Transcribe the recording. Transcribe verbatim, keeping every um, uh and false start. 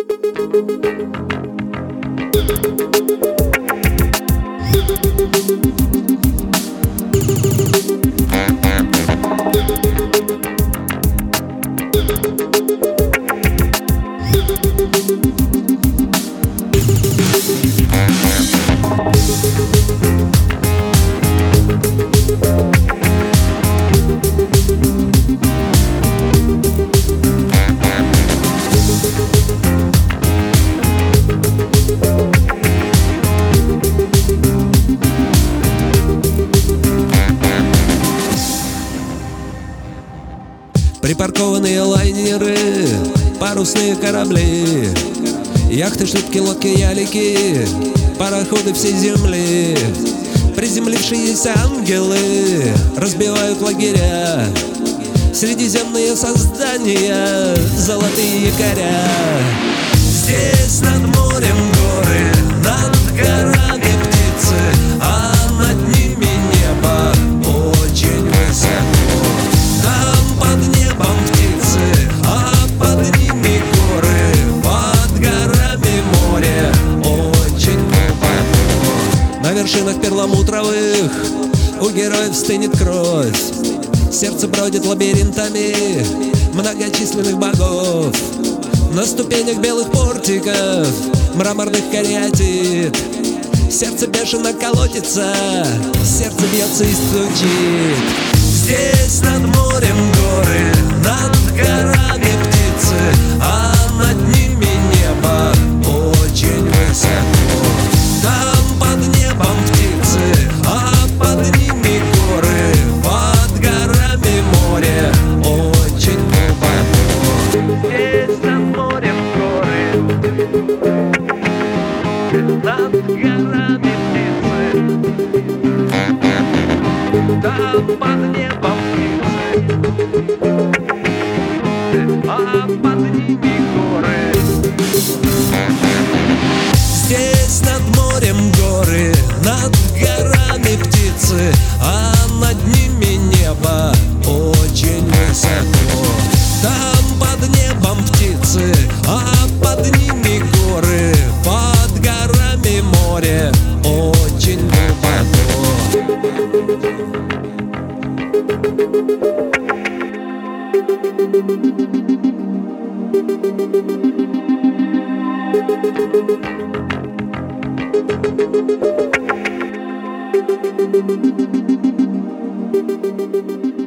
Припаркованные лайнеры, парусные корабли, яхты, шлюпки, лодки, ялики, пароходы всей земли. Приземлившиеся ангелы разбивают лагеря, средиземные создания, золотые якоря. Здесь над морем горы, над горами птицы, а над ними небо очень высоко. Там под небом птицы, а под ними горы, под горами море очень глубоко. На вершинах перламутровых у героев стынет кровь, сердце бродит лабиринтами многочисленных богов. На ступенях белых портиков, мраморных кариатид, сердце бешено колотится, сердце бьется и стучит. Здесь над морем горы, над горами птицы, а над ними небо очень высоко. Там под небом птицы, а под ними горы, под горами море очень глубоко. Здесь над морем горы, над горами птицы, там под небом птицы, а под ними горы. Здесь над морем горы, над горами птицы, а над ними небо очень высоко. Там под небом птицы, а под ними горы, под горами море очень глубоко. Thank you.